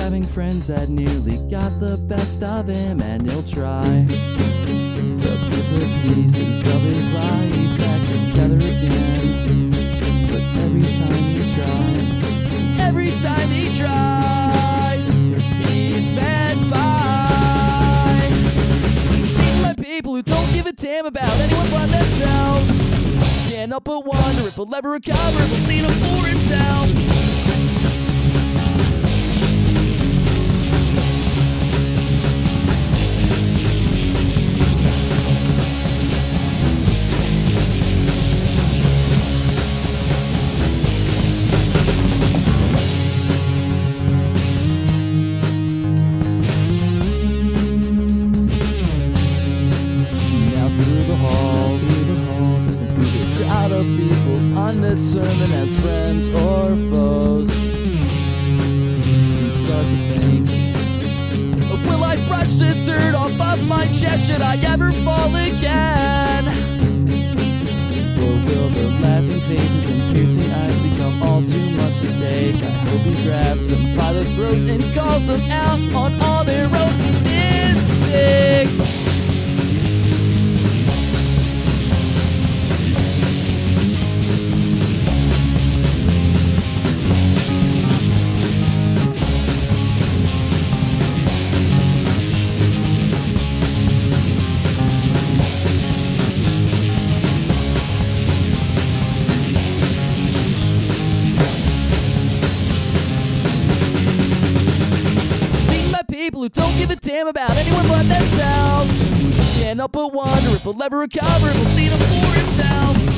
having friends that nearly got the best of him, and he'll try to put the pieces of his life back together again. But every time he tries, he's met by seen by people who don't give a damn about anyone but themselves. Can't help but wonder if he'll ever recover, if he'll stand up for himself. Of people undetermined as friends or foes. He starts to think, will I brush the dirt off of my chest? Should I ever fall again? Or will the laughing faces and piercing eyes become all too much to take? I hope he grabs them by the throat and calls them out on all their own mistakes. People who don't give a damn about anyone but themselves. Can't help but wonder if he'll ever recover, if he'll stand up for himself.